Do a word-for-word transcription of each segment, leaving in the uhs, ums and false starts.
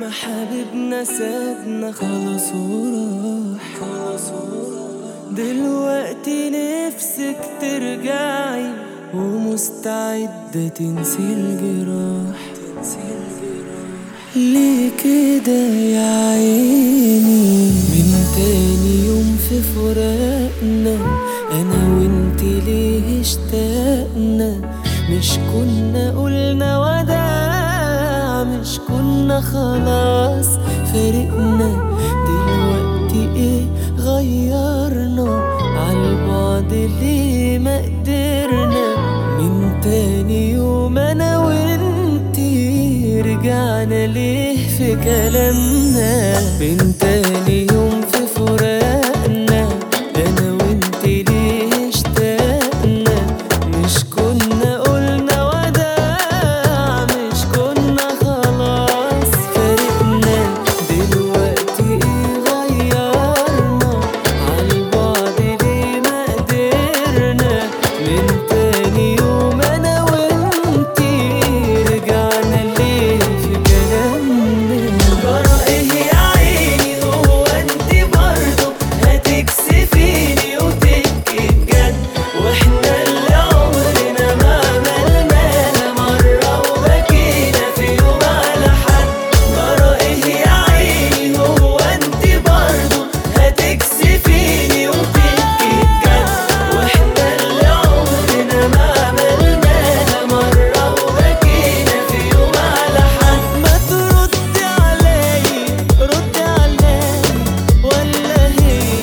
حبيبنا سابنا خلاص وراح خلاص وراح. دلوقتي نفسك ترجعي ومستعدة تنسي الجراح تنسي الجراح. ليه كده يا عيني؟ من تاني يوم في فراقنا انا وانتي ليه اشتقنا؟ مش كنا قلنا وداع؟ مش كنا خلاص فارقنا؟ دلوقتي ايه غيرنا؟ عالبعد ليه ما قدرنا؟ من تاني يوم انا وانتي رجعنا ليه في كلامنا؟ من تاني يوم في فراقنا انا وانتي ليه اشتقنا؟ مش كنا قلنا وداع؟ مش كنا خلاص فارقنا؟ دلوقتي ايه غيرنا؟ عالبعد ليه ما قدرنا؟ من تاني يوم انا وانتي رجعنا ليه في كلامنا؟ جرى ايه يا عيني؟ هو انتي برضه هتكسفيني وتبكي بجد؟ واحنا اللي عمرنا ما عملناها مرة وبكينا في يوم على حد. جرى ايه يا عيني؟ هو انتي برضه هتكسفيني وتبكي بجد؟ واحنا اللي عمرنا ما عملناها مرة وبكينا في يوم على حد. ما تردي علي ردي علي ولا هي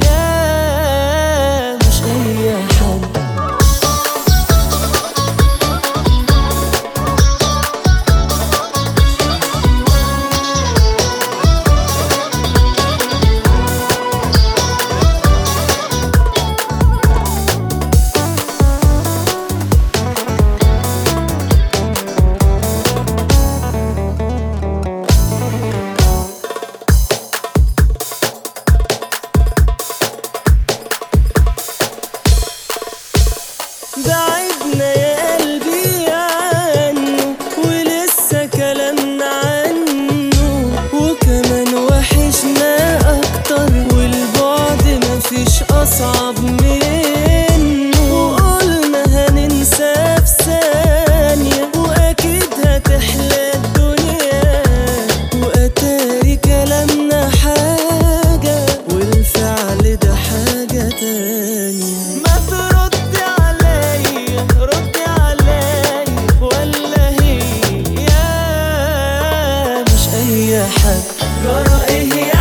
مش اي حد؟ بعدنا يا قلبي عنه ولسه كلامنا عنه، وكمان وحشنا اكتر والبعد مفيش اصعب منه. وقلنا هننسى في ثانية واكيد هتحلى الدنيا، واتاري كلامنا حاجة والفعل ده حاجة تانية. ما تردي علي ردي علي ولا هي مش اي حد؟ جرى ايه